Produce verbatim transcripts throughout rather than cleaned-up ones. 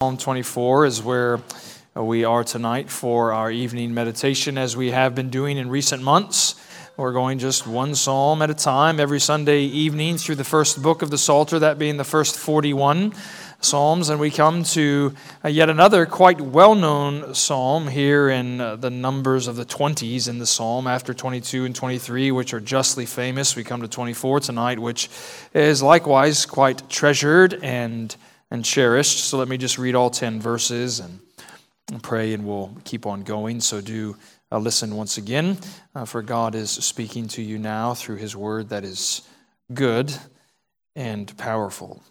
Psalm twenty-four is where we are tonight for our evening meditation, as we have been doing in recent months. We're going just one psalm at a time every Sunday evening through the first book of the Psalter, that being the first forty-one psalms, and we come to yet another quite well-known psalm here in the numbers of the twenties in the psalm. After twenty-two and twenty-three, which are justly famous, we come to twenty-four tonight, which is likewise quite treasured and and cherished. So let me just read all ten verses and pray, and we'll keep on going. So do uh, listen once again, uh, for God is speaking to you now through His word that is good and powerful.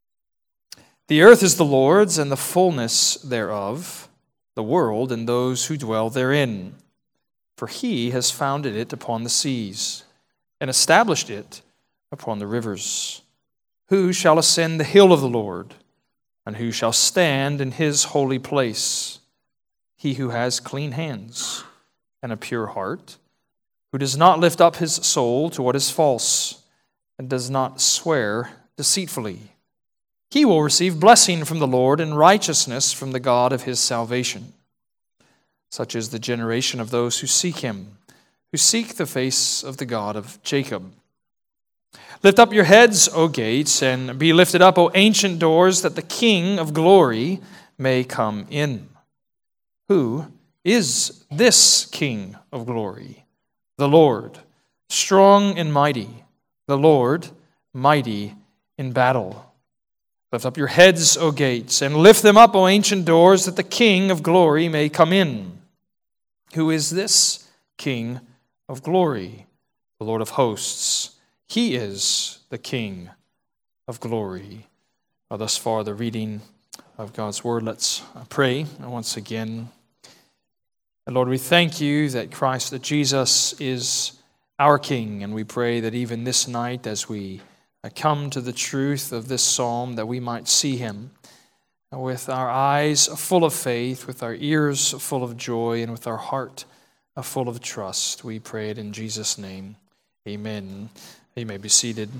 The earth is the Lord's, and the fullness thereof, the world and those who dwell therein. For He has founded it upon the seas, and established it upon the rivers. Who shall ascend the hill of the Lord? And who shall stand in His holy place? He who has clean hands and a pure heart, who does not lift up his soul to what is false, and does not swear deceitfully. He will receive blessing from the Lord and righteousness from the God of his salvation. Such is the generation of those who seek Him, who seek the face of the God of Jacob. Lift up your heads, O gates, and be lifted up, O ancient doors, that the King of glory may come in. Who is this King of glory? The Lord, strong and mighty, the Lord, mighty in battle. Lift up your heads, O gates, and lift them up, O ancient doors, that the King of glory may come in. Who is this King of glory? The Lord of hosts. He is the King of glory. Well, thus far, the reading of God's word. Let's pray once again. And Lord, we thank you that Christ, that Jesus is our King, and we pray that even this night, as we come to the truth of this psalm, that we might see Him with our eyes full of faith, with our ears full of joy, and with our heart full of trust. We pray it in Jesus' name. Amen. You may be seated.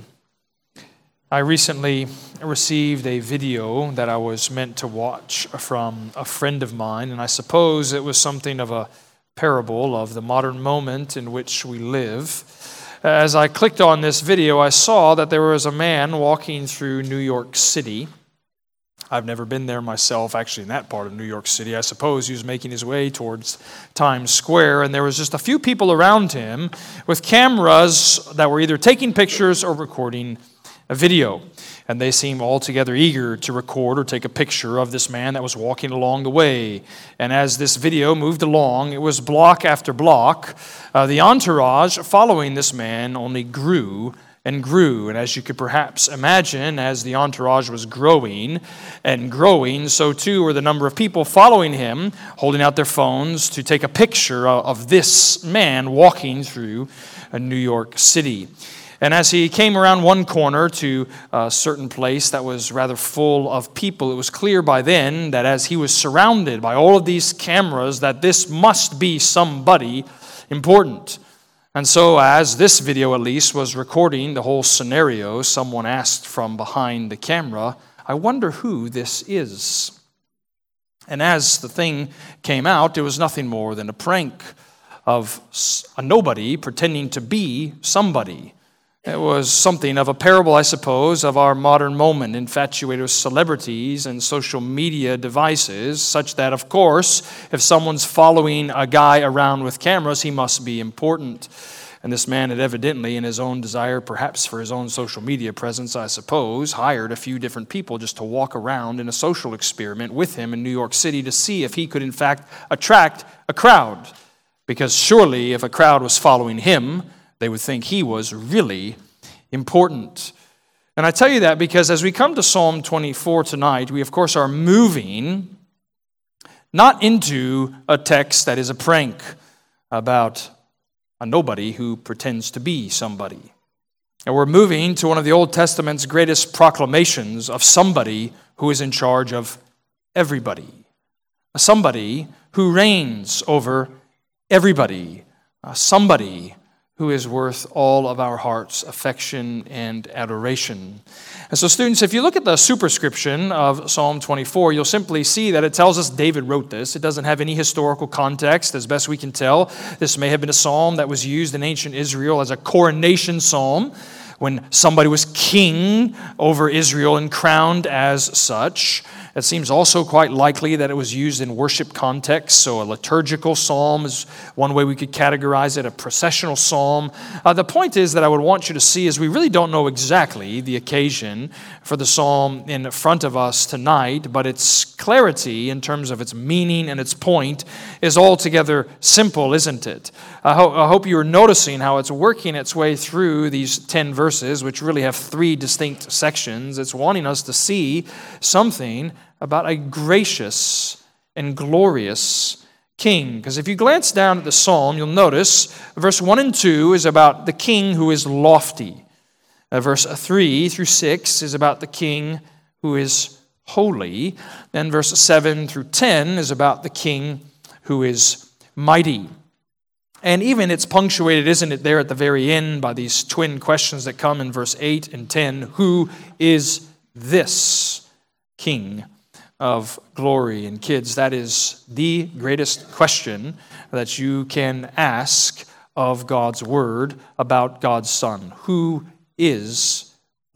I recently received a video that I was meant to watch from a friend of mine, and I suppose it was something of a parable of the modern moment in which we live. As I clicked on this video, I saw that there was a man walking through New York City. I've never been there myself, actually in that part of New York City. I suppose he was making his way towards Times Square, and there was just a few people around him with cameras that were either taking pictures or recording a video. And they seemed altogether eager to record or take a picture of this man that was walking along the way. And as this video moved along, it was block after block. Uh, the entourage following this man only grew and grew. And as you could perhaps imagine, as the entourage was growing and growing, so too were the number of people following him, holding out their phones to take a picture of this man walking through New York City. And as he came around one corner to a certain place that was rather full of people, it was clear by then that as he was surrounded by all of these cameras, that this must be somebody important. And so, as this video at least was recording the whole scenario, someone asked from behind the camera, "I wonder who this is." And as the thing came out, it was nothing more than a prank of a nobody pretending to be somebody. It was something of a parable, I suppose, of our modern moment, infatuated with celebrities and social media devices, such that, of course, if someone's following a guy around with cameras, he must be important. And this man had evidently, in his own desire, perhaps for his own social media presence, I suppose, hired a few different people just to walk around in a social experiment with him in New York City to see if he could, in fact, attract a crowd. Because surely, if a crowd was following him, they would think he was really important. And I tell you that because as we come to Psalm twenty-four tonight, we of course are moving not into a text that is a prank about a nobody who pretends to be somebody. And we're moving to one of the Old Testament's greatest proclamations of somebody who is in charge of everybody. Somebody who reigns over everybody. Somebody who is worth all of our heart's affection and adoration. And so, students, if you look at the superscription of Psalm twenty-four, you'll simply see that it tells us David wrote this. It doesn't have any historical context, as best we can tell. This may have been a psalm that was used in ancient Israel as a coronation psalm, when somebody was king over Israel and crowned as such. It seems also quite likely that it was used in worship context, so a liturgical psalm is one way we could categorize it, a processional psalm. Uh, the point is that I would want you to see is we really don't know exactly the occasion for the psalm in front of us tonight, but its clarity in terms of its meaning and its point is altogether simple, isn't it? I, ho- I hope you're noticing how it's working its way through these ten verses, which really have three distinct sections. It's wanting us to see something about a gracious and glorious king. Because if you glance down at the psalm, you'll notice verse one and two is about the king who is lofty. Uh, verse three through six is about the king who is holy. Then verse seven through ten is about the king who is mighty. And even it's punctuated, isn't it, there at the very end by these twin questions that come in verse eight and ten. Who is this king of glory? And kids, that is the greatest question that you can ask of God's word about God's Son. Who is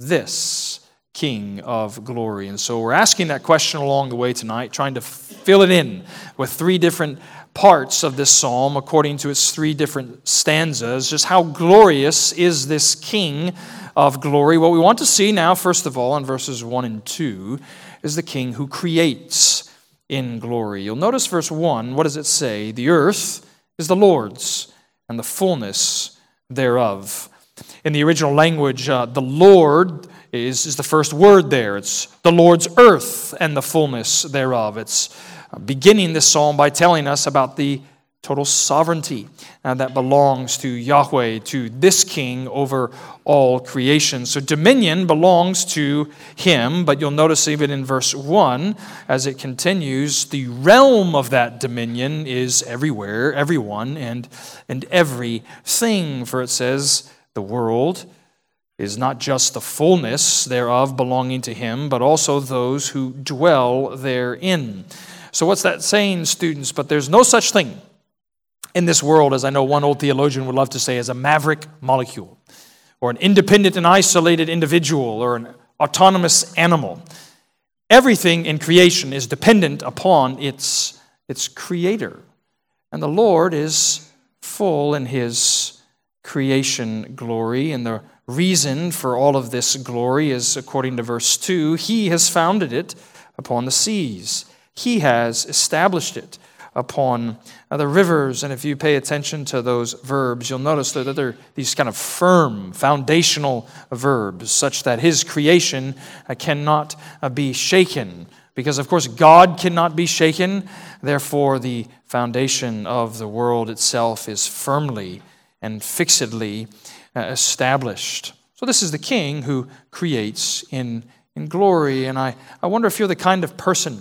this King of glory? And so we're asking that question along the way tonight, trying to fill it in with three different parts of this psalm according to its three different stanzas. Just how glorious is this King of glory? What we want to see now, first of all, in verses one and two, is the King who creates in glory. You'll notice verse one, what does it say? The earth is the Lord's, and the fullness thereof. In the original language, uh, the Lord is, is the first word there. It's the Lord's earth and the fullness thereof. It's beginning this psalm by telling us about the total sovereignty uh, that belongs to Yahweh, to this king over all creation. So dominion belongs to him, but you'll notice even in verse one, as it continues, the realm of that dominion is everywhere, everyone, and, and everything. For it says, the world is not just the fullness thereof belonging to him, but also those who dwell therein. So what's that saying, students? But there's no such thing in this world, as I know one old theologian would love to say, as a maverick molecule, or an independent and isolated individual, or an autonomous animal. Everything in creation is dependent upon its, its creator. And the Lord is full in his creation glory, and the reason for all of this glory is, according to verse two, he has founded it upon the seas. He has established it upon the rivers. And if you pay attention to those verbs, you'll notice that they're these kind of firm, foundational verbs, such that his creation cannot be shaken. Because, of course, God cannot be shaken. Therefore, the foundation of the world itself is firmly and fixedly established. So this is the King who creates in, in glory. And I, I wonder if you're the kind of person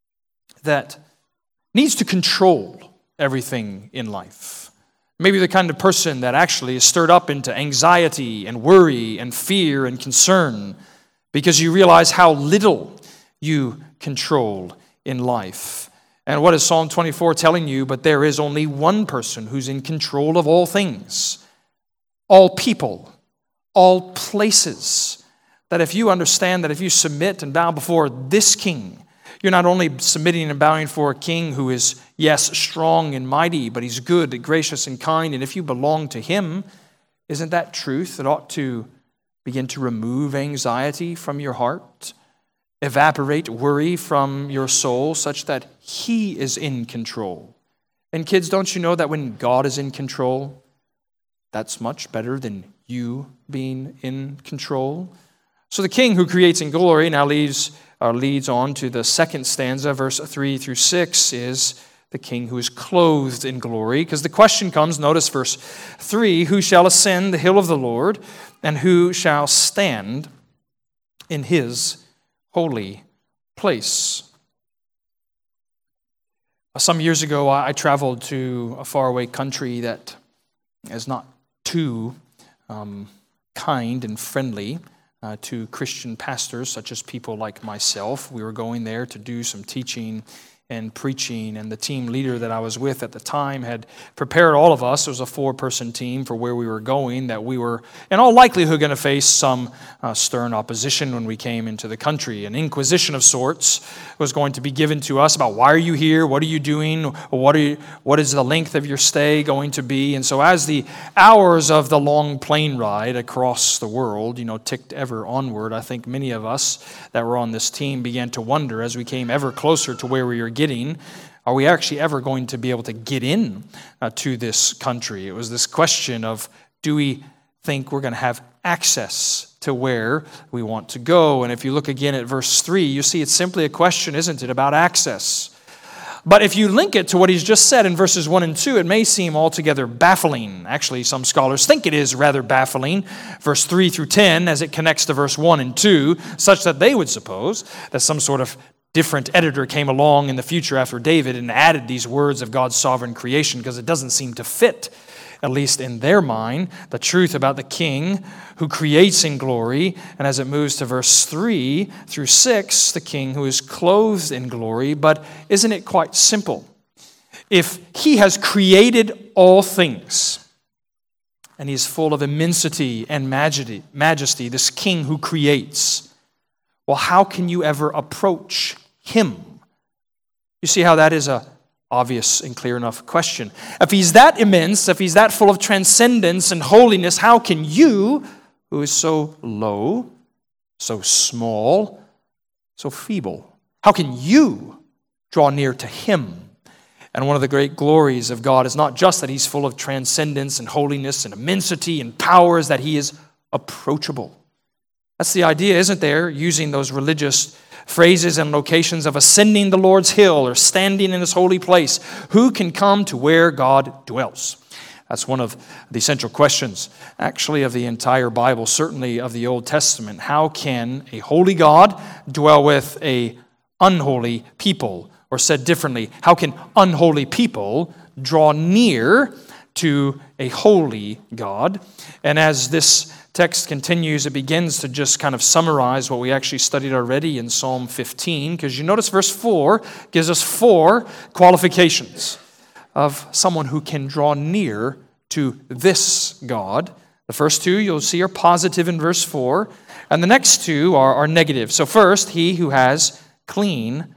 that needs to control everything in life. Maybe the kind of person that actually is stirred up into anxiety and worry and fear and concern because you realize how little you control in life. And what is Psalm twenty-four telling you? But there is only one person who's in control of all things, all people, all places. That if you understand that if you submit and bow before this King, you're not only submitting and bowing for a king who is, yes, strong and mighty, but he's good, gracious, and kind. And if you belong to him, isn't that truth that ought to begin to remove anxiety from your heart, evaporate worry from your soul, such that he is in control? And kids, don't you know that when God is in control, that's much better than you being in control? So the King who creates in glory now leads uh, leads on to the second stanza, verse three through six, is the King who is clothed in glory. Because the question comes, notice verse three, who shall ascend the hill of the Lord, and who shall stand in his holy place? Some years ago, I traveled to a faraway country that is not too um, kind and friendly uh, to Christian pastors, such as people like myself. We were going there to do some teaching and preaching, and the team leader that I was with at the time had prepared all of us. It was a four-person team for where we were going, that we were in all likelihood going to face some uh, stern opposition when we came into the country. An inquisition of sorts was going to be given to us about, why are you here? What are you doing? What are you, what is the length of your stay going to be? And so as the hours of the long plane ride across the world, you know, ticked ever onward, I think many of us that were on this team began to wonder, as we came ever closer to where we were getting, are we actually ever going to be able to get in uh, to this country? It was this question of, do we think we're going to have access to where we want to go? And if you look again at verse three, you see it's simply a question, isn't it, about access. But if you link it to what he's just said in verses one and two, it may seem altogether baffling. Actually, some scholars think it is rather baffling, verse three through ten, as it connects to verse one and two, such that they would suppose that some sort of different editor came along in the future after David and added these words of God's sovereign creation, because it doesn't seem to fit, at least in their mind, the truth about the king who creates in glory. And as it moves to verse three through six, the king who is clothed in glory. But isn't it quite simple? If he has created all things, and he's full of immensity and majesty, majesty, this king who creates, well, how can you ever approach him? You see how that is a obvious and clear enough question. If he's that immense, if he's that full of transcendence and holiness, how can you, who is so low, so small, so feeble, how can you draw near to him? And one of the great glories of God is not just that he's full of transcendence and holiness and immensity and power, is that he is approachable. That's the idea, isn't there? Using those religious phrases and locations of ascending the Lord's hill or standing in his holy place. Who can come to where God dwells? That's one of the central questions, actually, of the entire Bible, certainly of the Old Testament. How can a holy God dwell with a unholy people? Or said differently, how can unholy people draw near to a holy God? And as this text continues, it begins to just kind of summarize what we actually studied already in Psalm fifteen, because you notice verse four gives us four qualifications of someone who can draw near to this God. The first two you'll see are positive in verse four, and the next two are, are negative. So first, he who has clean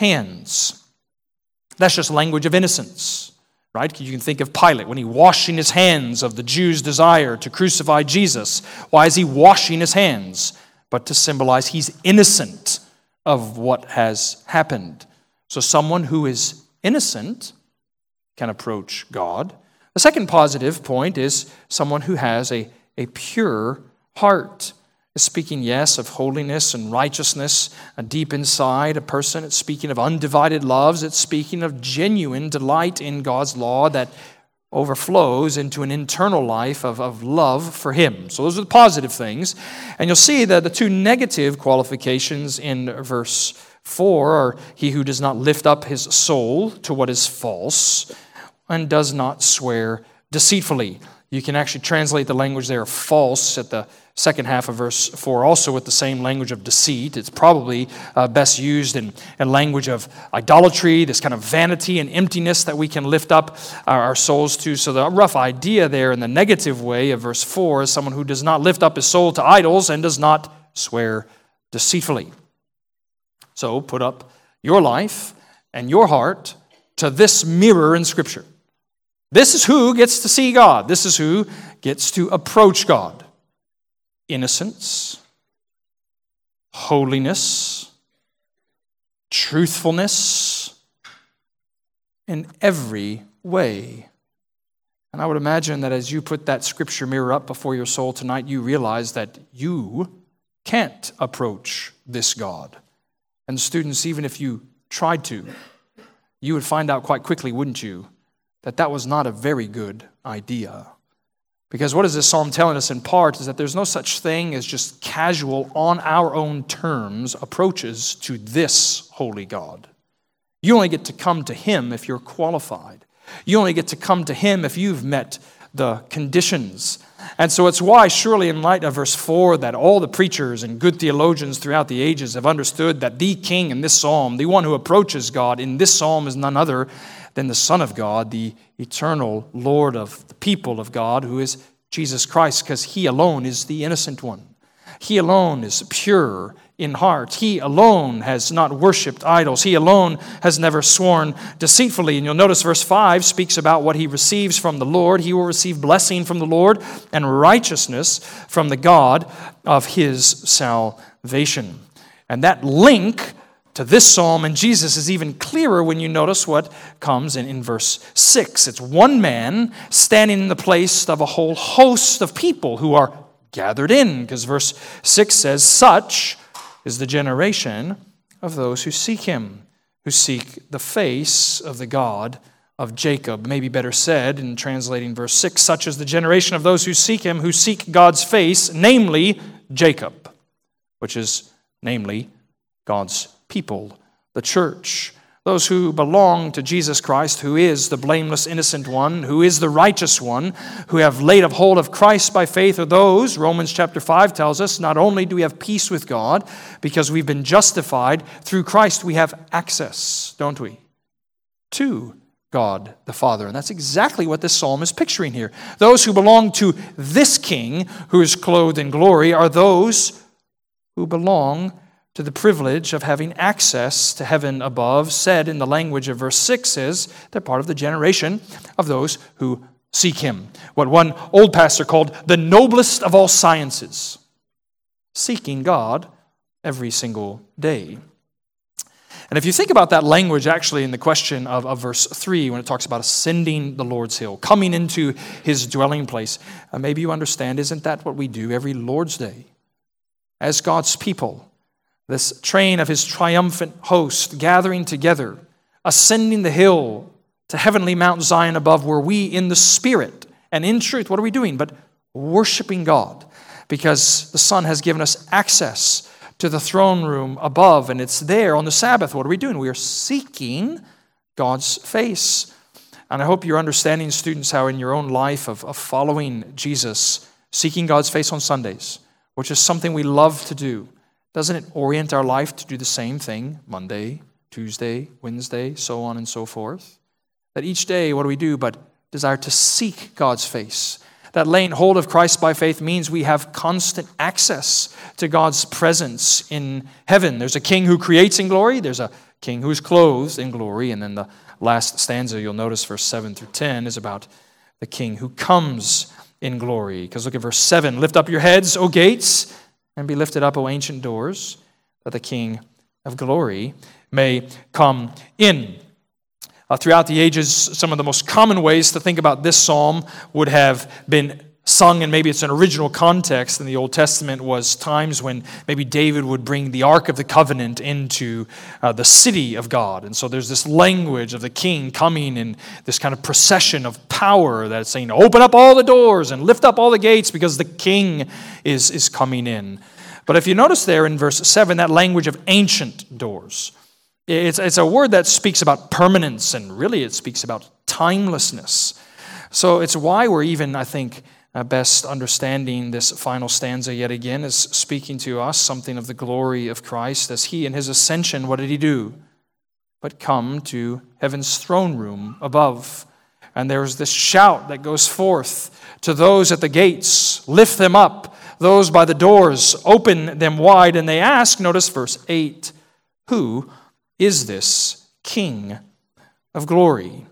hands. That's just language of innocence. Right? You can think of Pilate when he washing his hands of the Jews' desire to crucify Jesus. Why is he washing his hands? But to symbolize he's innocent of what has happened. So someone who is innocent can approach God. The second positive point is someone who has a, a pure heart. It's speaking, yes, of holiness and righteousness deep inside a person. It's speaking of undivided loves. It's speaking of genuine delight in God's law that overflows into an internal life of, of love for him. So those are the positive things. And you'll see that the two negative qualifications in verse four are he who does not lift up his soul to what is false and does not swear deceitfully. You can actually translate the language there, false, at the second half of verse four, also with the same language of deceit. It's probably uh, best used in, in language of idolatry, this kind of vanity and emptiness that we can lift up our, our souls to. So the rough idea there in the negative way of verse four is someone who does not lift up his soul to idols and does not swear deceitfully. So put up your life and your heart to this mirror in Scripture. This is who gets to see God. This is who gets to approach God. Innocence, holiness, truthfulness, in every way. And I would imagine that as you put that Scripture mirror up before your soul tonight, you realize that you can't approach this God. And students, even if you tried to, you would find out quite quickly, wouldn't you, that that was not a very good idea. Because what is this psalm telling us in part is that there's no such thing as just casual, on our own terms, approaches to this holy God. You only get to come to him if you're qualified. You only get to come to him if you've met the conditions. And so it's why, surely in light of verse four, that all the preachers and good theologians throughout the ages have understood that the king in this psalm, the one who approaches God in this psalm, is none other than the Son of God, the eternal Lord of the people of God, who is Jesus Christ, because he alone is the innocent one. He alone is pure in heart. He alone has not worshipped idols. He alone has never sworn deceitfully. And you'll notice verse five speaks about what he receives from the Lord. He will receive blessing from the Lord and righteousness from the God of his salvation. And that link to this psalm and Jesus is even clearer when you notice what comes in, in verse six. It's one man standing in the place of a whole host of people who are gathered in, because verse six says, such is the generation of those who seek him, who seek the face of the God of Jacob. Maybe better said, in translating verse six, such is the generation of those who seek him, who seek God's face, namely Jacob, which is namely God's people, the church. Those who belong to Jesus Christ, who is the blameless, innocent one, who is the righteous one, who have laid hold of Christ by faith, are those, Romans chapter five tells us, not only do we have peace with God, because we've been justified through Christ, we have access, don't we, to God the Father. And that's exactly what this psalm is picturing here. Those who belong to this king, who is clothed in glory, are those who belong to the privilege of having access to heaven above. Said in the language of verse six is they're part of the generation of those who seek him. What one old pastor called the noblest of all sciences, seeking God every single day. And if you think about that language actually in the question of, of verse three, when it talks about ascending the Lord's hill, coming into his dwelling place, uh, maybe you understand, isn't that what we do every Lord's Day? As God's people, this train of his triumphant host gathering together, ascending the hill to heavenly Mount Zion above, where we in the Spirit and in truth, what are we doing? But worshiping God, because the Son has given us access to the throne room above, and it's there on the Sabbath. What are we doing? We are seeking God's face. And I hope you're understanding, students, how in your own life of, of following Jesus, seeking God's face on Sundays, which is something we love to do, doesn't it orient our life to do the same thing Monday, Tuesday, Wednesday, so on and so forth? That each day, what do we do but desire to seek God's face? That laying hold of Christ by faith means we have constant access to God's presence in heaven. There's a king who creates in glory. There's a king who is clothed in glory. And then the last stanza, you'll notice verse seven through ten, is about the king who comes in glory. Because look at verse seven. Lift up your heads, O gates, and be lifted up, O ancient doors, that the King of glory may come in. Uh, throughout the ages, some of the most common ways to think about this psalm would have been sung, and maybe it's an original context in the Old Testament, was times when maybe David would bring the Ark of the Covenant into uh, the city of God. And so there's this language of the king coming in this kind of procession of power that's saying, open up all the doors and lift up all the gates because the king is, is coming in. But if you notice there in verse seven, that language of ancient doors, it's, it's a word that speaks about permanence, and really it speaks about timelessness. So it's why we're even, I think, Uh, best understanding this final stanza yet again is speaking to us something of the glory of Christ, as he in his ascension, what did he do? But come to heaven's throne room above. And there's this shout that goes forth to those at the gates, lift them up. Those by the doors, open them wide. And they ask, notice verse eight, who is this King of glory?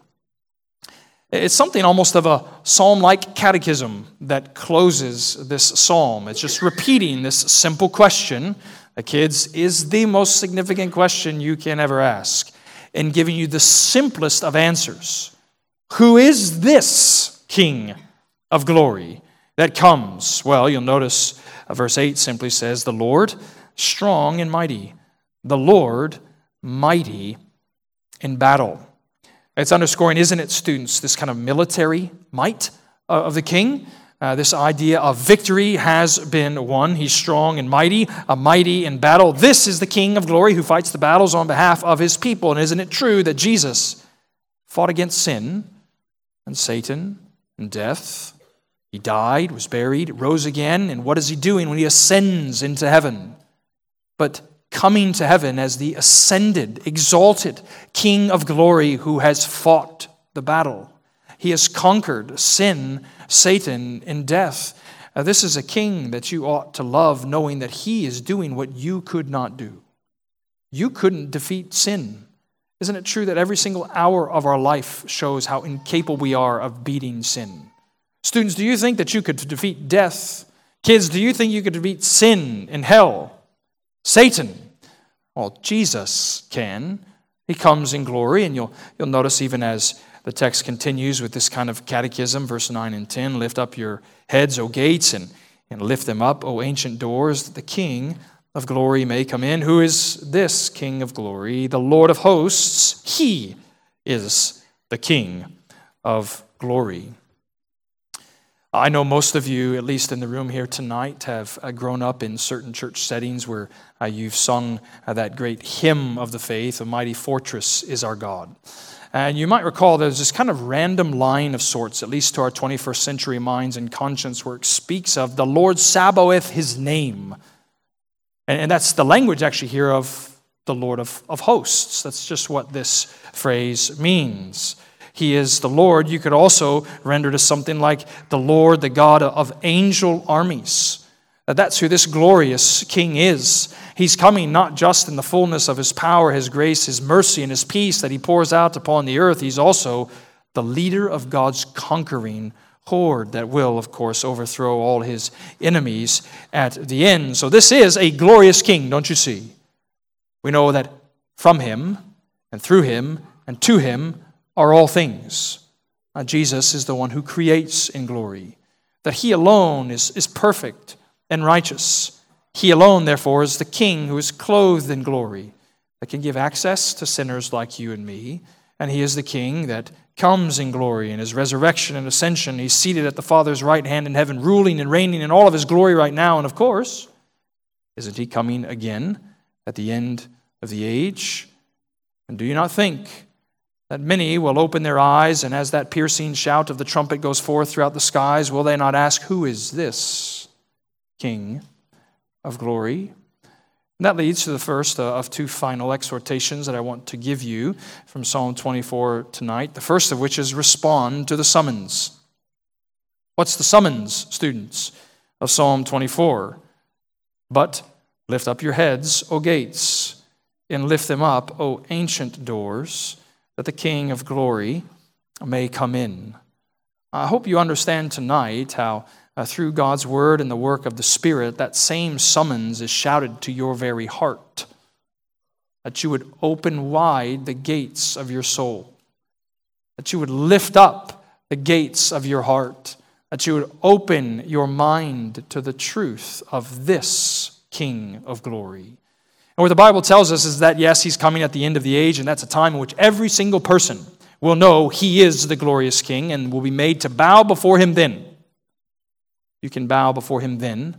It's something almost of a psalm-like catechism that closes this psalm. It's just repeating this simple question. The kids, is the most significant question you can ever ask, and giving you the simplest of answers. Who is this King of glory that comes? Well, you'll notice verse eight simply says, the Lord strong and mighty, the Lord mighty in battle. It's underscoring, isn't it, students, this kind of military might of the king. Uh, this idea of victory has been won. He's strong and mighty, a mighty in battle. This is the King of glory who fights the battles on behalf of his people. And isn't it true that Jesus fought against sin and Satan and death. He died, was buried, rose again, and what is he doing when he ascends into heaven? But coming to heaven as the ascended, exalted King of glory who has fought the battle. He has conquered sin, Satan, and death. Uh, this is a king that you ought to love, knowing that he is doing what you could not do. You couldn't defeat sin. Isn't it true that every single hour of our life shows how incapable we are of beating sin? Students, do you think that you could defeat death? Kids, do you think you could defeat sin and hell? Satan? Well, Jesus can. He comes in glory, and you'll, you'll notice even as the text continues with this kind of catechism, verse nine and ten, lift up your heads, O gates, and, and lift them up, O ancient doors, that the King of glory may come in. Who is this King of glory? The Lord of hosts. He is the King of glory. I know most of you, at least in the room here tonight, have grown up in certain church settings where uh, you've sung uh, that great hymn of the faith, A Mighty Fortress is Our God. And you might recall there's this kind of random line of sorts, at least to our twenty-first century minds and conscience, where it speaks of the Lord Sabaoth, his name. And, and that's the language actually here of the Lord of, of hosts. That's just what this phrase means. He is the Lord. You could also render to something like the Lord, the God of angel armies. That's who this glorious King is. He's coming not just in the fullness of his power, his grace, his mercy, and his peace that he pours out upon the earth. He's also the leader of God's conquering horde that will, of course, overthrow all his enemies at the end. So this is a glorious King, don't you see? We know that from him and through him and to him are all things. Uh, Jesus is the one who creates in glory. That he alone is, is perfect and righteous. He alone, therefore, is the King who is clothed in glory, that can give access to sinners like you and me. And he is the King that comes in glory in his resurrection and ascension. He's seated at the Father's right hand in heaven, ruling and reigning in all of his glory right now. And of course, isn't he coming again at the end of the age? And do you not think that many will open their eyes, and as that piercing shout of the trumpet goes forth throughout the skies, will they not ask, who is this King of glory? And that leads to the first of two final exhortations that I want to give you from Psalm twenty-four tonight. The first of which is respond to the summons. What's the summons, students, of Psalm twenty-four? But lift up your heads, O gates, and lift them up, O ancient doors, that the King of glory may come in. I hope you understand tonight how uh, through God's word and the work of the Spirit, that same summons is shouted to your very heart, that you would open wide the gates of your soul, that you would lift up the gates of your heart, that you would open your mind to the truth of this King of glory. And what the Bible tells us is that, yes, he's coming at the end of the age, and that's a time in which every single person will know he is the glorious King and will be made to bow before him then. You can bow before him then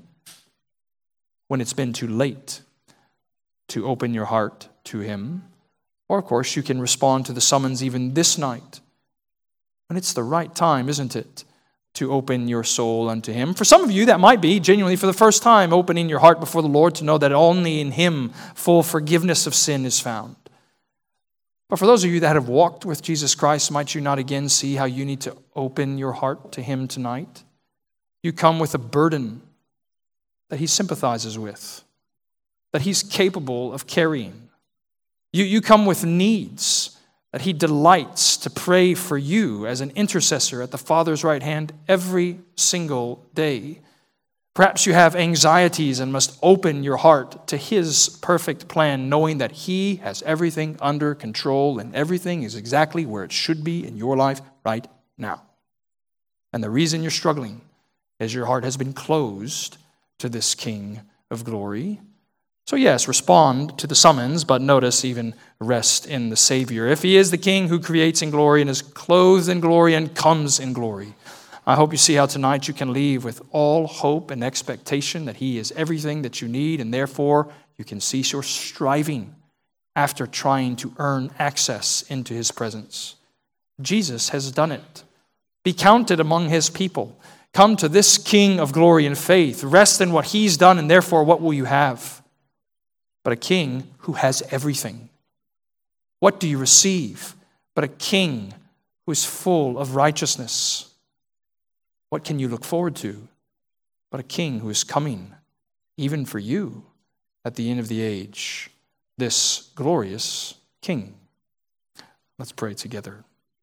when it's been too late to open your heart to him. Or, of course, you can respond to the summons even this night when it's the right time, isn't it, to open your soul unto him. For some of you, that might be genuinely for the first time opening your heart before the Lord to know that only in him full forgiveness of sin is found. But for those of you that have walked with Jesus Christ, might you not again see how you need to open your heart to him tonight? You come with a burden that he sympathizes with, that he's capable of carrying. You, you come with needs that he delights to pray for you as an intercessor at the Father's right hand every single day. Perhaps you have anxieties and must open your heart to his perfect plan, knowing that he has everything under control and everything is exactly where it should be in your life right now. And the reason you're struggling is your heart has been closed to this King of glory. So yes, respond to the summons, but notice even rest in the Savior. If he is the King who creates in glory and is clothed in glory and comes in glory, I hope you see how tonight you can leave with all hope and expectation that he is everything that you need, and therefore you can cease your striving after trying to earn access into his presence. Jesus has done it. Be counted among his people. Come to this King of glory and faith. Rest in what he's done, and therefore what will you have? But a king who has everything. What do you receive but a king who is full of righteousness? What can you look forward to but a king who is coming, even for you, at the end of the age, this glorious king? Let's pray together.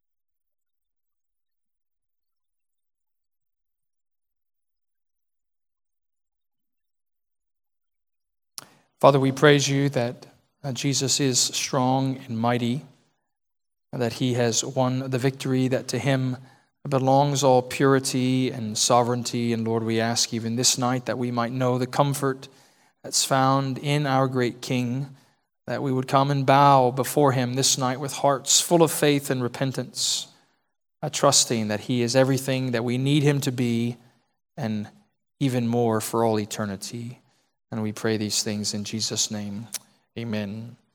Father, we praise you that uh, Jesus is strong and mighty, and that he has won the victory, that to him belongs all purity and sovereignty. And Lord, we ask even this night that we might know the comfort that's found in our great King, that we would come and bow before him this night with hearts full of faith and repentance, uh, trusting that he is everything that we need him to be, and even more for all eternity. And we pray these things in Jesus' name. Amen.